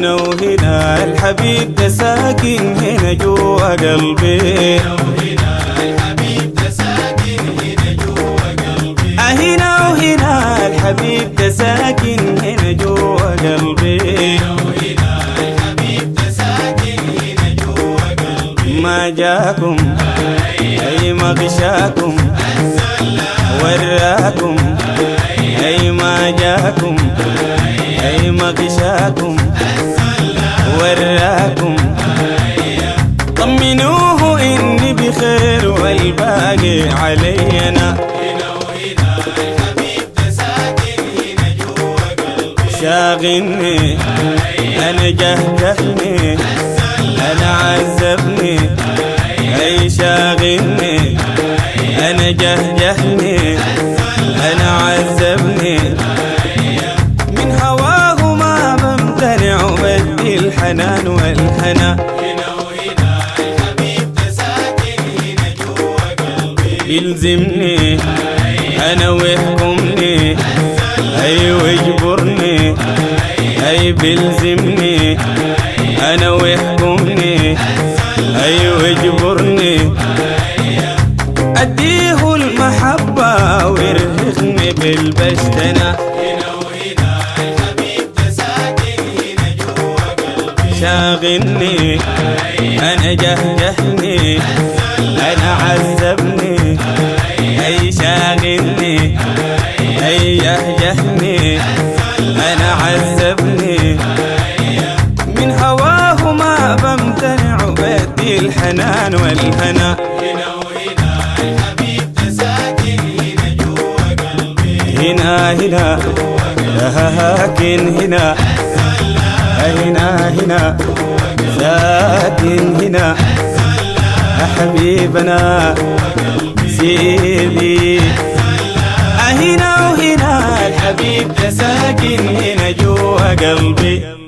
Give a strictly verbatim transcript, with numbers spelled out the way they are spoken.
هنا وهنا الحبيب ده ساكن هنا جوا قلبي. هنا وهنا الحبيب ده ساكن هنا جوا قلبي. ما جاكم أي ما غشاكم وراكم، أي ما جاكم أي ما غشاكم وراكم. طمنوه إني بخير والباقي علينا. شاغلني أنا جهجهني أنا عذبني، أي شاغلني أنا جهجهني أنا عذبني. من هواه ما بمتنع وبدي الحنان والهنا. يلزمني أنا ويحكمني، أي ويجبرني أي بيلزمني أنا ويحكمني أي ويجبرني. أديه المحبة ويرهقني بالبشتنة. شاغلني أنا جهجهني أنا عذبني، أي شاغلني أي يهجهني أنا عذبني. من هواه ما بمتنع بدي الحنان والهنا. هنا هنا ساكن هنا، هنا هنا ساكن هنا حبيبنا سيدي. هنا وهنا الحبيب ده ساكن هنا جوا قلبي.